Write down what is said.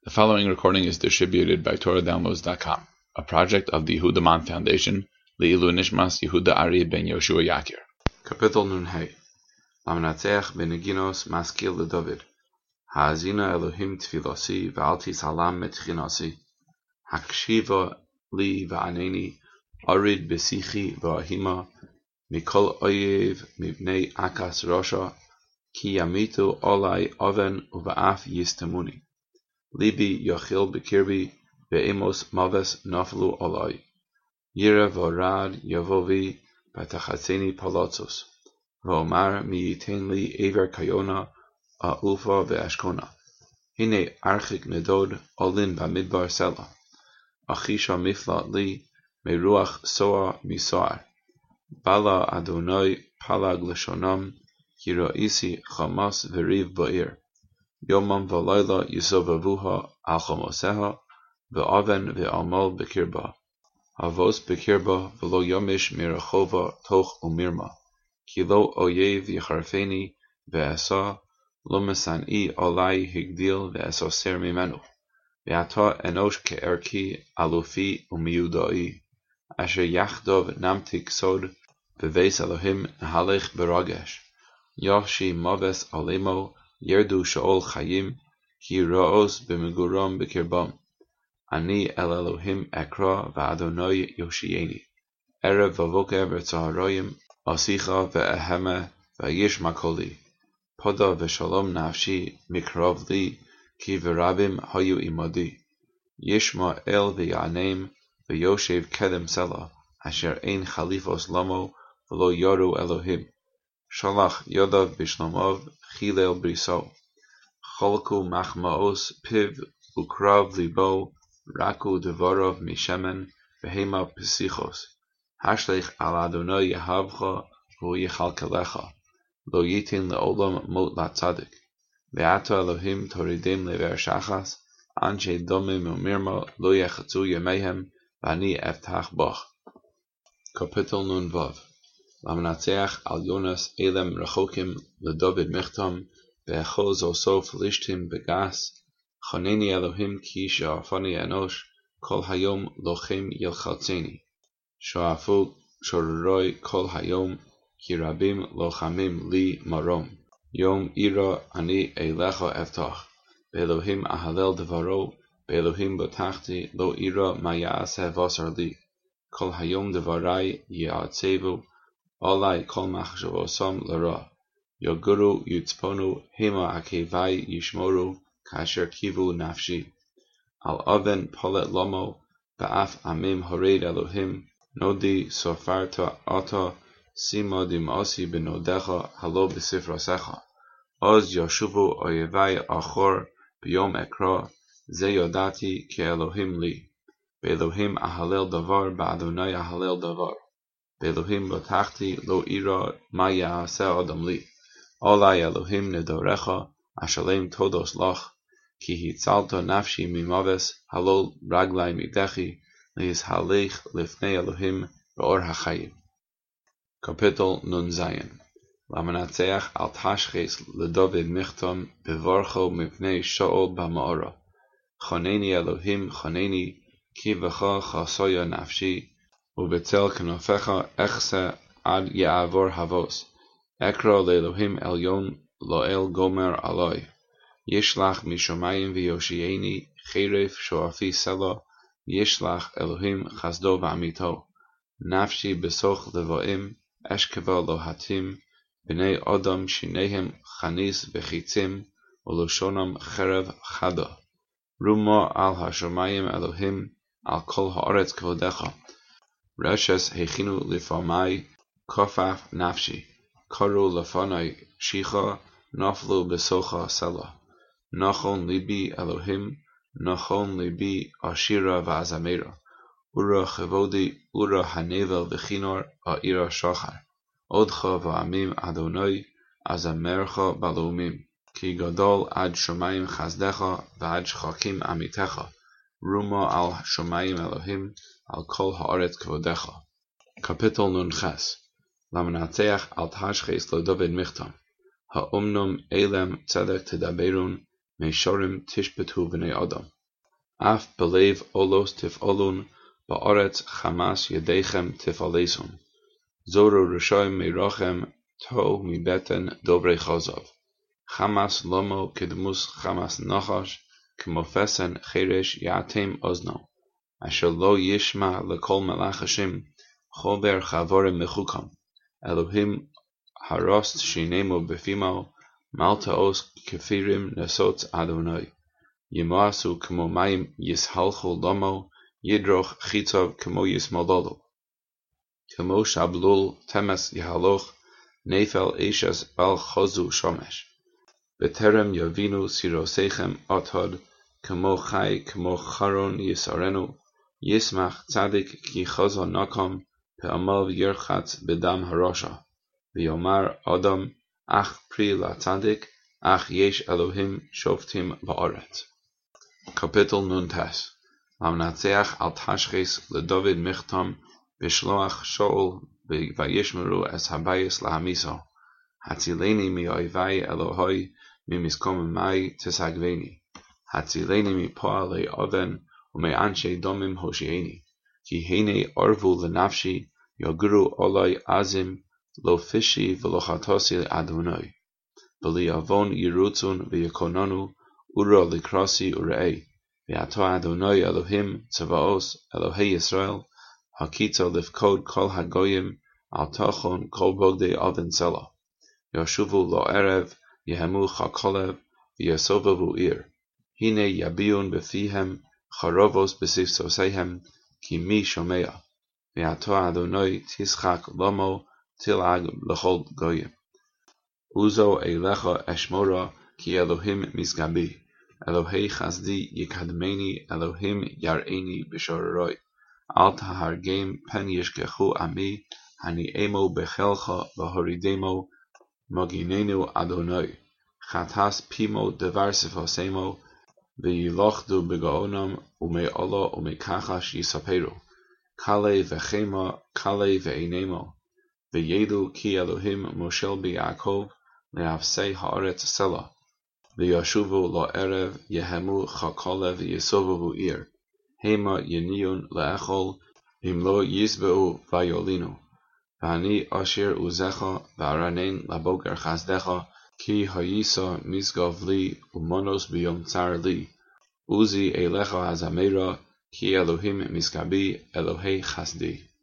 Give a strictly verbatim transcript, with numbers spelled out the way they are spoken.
The following recording is distributed by Torah Downloads dot com, a project of the Yehuda Man Foundation, Le'ilu Nishmas Yehuda Ari ben Yoshua Yakir. Kapitel Nun Hey. Lamnatzeach beneginos maskil leDavid. Ha'azina Elohim tfilasi v'al tisalam metchinasi. Hakshiva li va'aneni arid besichi va'ahima mikol oyev mibnei akas rosha ki yamitu olai oven uva'af yistemuni. Libi yochil bekirbi ve'emos maves naflu olai. Yira v'orad yavovi b'tachatzeni palotsos. V'omar mi yitain li ever kayona a'ufa ve'ashkona. Hine archik nedod olin b'midbar sela. Achisha miflat li meruach soa misar. Bala Adonai palag l'shonam kira'isi chamas v'riv ba'ir. Yomam v'layla yisovavuha al chamoseha v'aven v'amal bekirba. Havos bekirba v'lo yomish mirachova toch umirma. Kilo oyev yicharfeni ve'esa lo mesan'i olai higdil ve'esoser mimenu. Ve'ata enosh ke'erki alufi umiudai. Asher yachdov namtik sod v'veis Elohim halech beragesh. Yoshi maves alemo yerdu shaol chayim ki ra'os b'meguram b'kirbam. Ani el Elohim ekra v'Adonai yoshieni. Erev v'voker v'tzaharayim asicha v'eheme v'yish makoli. Poda v'shalom nafshi mikrav li ki v'rabim hayu imadi. Yishma el v'yanem v'yoshev kedem sela asher ein chalifos lamo v'lo yoru Elohim. Shalach yodav b'shlomav chilel briso. Cholku machmaos piv ukrav libo raku devorov mishemen v'hema pesichos. Hashlech al Adonai yehavcha v'hu yechalkelecha. Lo yitin le'olam mot latzadik. Ve'ata Elohim toridim lever shachas anshe domim umirma lo yechatzu yemehem v'ani eftach bach. Kapitel Nun Vav. Lamnatzeach al Yonas elem rechokim leDavid michtam ve'echoz osof lishtim begas. Choneni Elohim ki she'afani enosh kol hayom lochem yelchatzeni. Shoafu shororoi kol hayom ki rabim lochamim li marom. Yom ira ani eilecha eftach. Be'elohim ahalel devaro be'elohim botachti lo ira ma ya'aseh vasar li. Kol hayom devarai ya'atzevu olai kol machshavosam lara. Yoguru yutzponu hema akevai yishmoru kasher kivu nafshi. Al oven polet lomo ba'af amim hored Elohim nodi sofarta ata sima dimasi benodecha halo b'sifrasecha. Oz yoshuvu oyevai achor b'yom ekra ze yodati ke Elohim li. Be'elohim ahalel davar ba'adonai ahalel davar. Be'elohim botachti lo ira ma ya'aseh adam li. Olai Elohim nedorecha ashalem todos lach ki hitzalta nafshi mimaves halol raglai midechi leis halech lifnei Elohim be'or hachayim. Kapitel Nun Zayin. Lamnatzeach al tashches leDavid michtam bevarcho mipnei Shaol ba'ma'ora. Choneni Elohim choneni ki v'cha chasoya nafshi u'betzel kenofecha echse ad ya'avor havos. Ekra le'Elohim elyon lo'el gomer aloi. Yishlach mishomayim v'yoshieni cheref shoafi sela yishlach Elohim chasdo v'amito. Nafshi besoch levoim eshkeva lohatim b'nei odam shinehem chanis v'chitzim u'loshonam cherev chada. Ruma al hashomayim Elohim al kol haaretz kvodecha. Reshes hechinu lifamai kofaf nafshi. Karu lefanai shicha naflu besocha sela. Nachon libi Elohim, nachon libi ashira v'azamera. Ura chevodi, ura hanevel v'chinor ha'ira shachar. Odcha v'amim Adonai, azamercha balumim. Ki gadol ad shomayim chazdecha v'ad shchakim amitecha. Ruma al shomayim Elohim, al kol haaretz kvodecha. Kapitel Nun Ches. Lamnatzeach al tashches leDavid michtam. Ha'omnum elem tzedek tedaberun מישורים תשפטו בני אדם. אף בלב עולות תפעלון, בארץ חמס ידיכם תפעלסון. זורו רשעים מרחם, תו מבטן דוברי חזב. חמס למו כדמוס חמס נחש, כמו פסן חרש יעתם אוזנו. אשר לא ישמע לכל מלאך השם, חובר חבורם מחוקם. אלוהים הרוסט שינמו בפימו, מלטאוס כפירים נסוץ אדוני. ימאסו כמו מים יסהלכו למו, ידרוך חיצוב כמו יסמודדו. כמו שבלול תמס יהלוך, נפל אישס בל חוזו שומש. בטרם יבינו סירוסכם עתוד, כמו חי כמו חרון יסרנו, ישמח צדיק כי חוזו נקום, פעמל ירחץ בדם הרשע. ויאמר אדם, אך פרי לצדיק, אך יש אלוהים שופטים בארץ. קפיטל נונטס. למנצח על תשחיס לדוד מכתם, בשלוח שאול וישמרו אס הבייס להמיסו. הצילני מאויבי אלוהי, ממסקוממי תסגבני. הצילני מפועלי אבן, ומאנשי דומים הושיעני. כי הנה ארבו לנפשי, יגרו עלי עזים, לא פישי ולא חטוסי אדוני. בלי עוון ירוצון ויקוננו, אורו לקרסי וראי. ואתה אדוני אלוהים צבאוס, אלוהי ישראל, הקיצו לפקוד כל הגויים, על תוכן כל בוגדי אבן סלע. ישובו לו ערב, יהמו חכלב, ויסובבו עיר. הנה יביעון בפיהם, חרובוס בספסוסיהם, כי מי שומע. ואתה אדוני תשחק למו, תלעג לכל גויים. עוזו אליך אשמורה, כי אלוהים משגבי. אלוהי חסדי יקדמני, אלוהים יראני בשוררוי. אל תהרגם פן ישכחו עמי, הניאמו בחילך והורידמו, מגיננו אדוני. חטס פימו דבר שפוסמו, וילוכדו בגאונם, ומעולו ומכחש יספרו. קלה וחמה, קלה ואינמו. וידעו כי אלוהים מושל ביעקב, להפסי הארץ סלע. וישובו לערב, יהמו חכלה ויסובבו עיר. המה יניון לאכול, אם לא יסבעו ויולינו. ואני אשר עוזך, וארנן לבוגר חסדך, כי היסה משגב לי, ומונוס ביום צר לי. עוזי אליך הזמרה, כי אלוהים משגבי, אלוהי חסדי.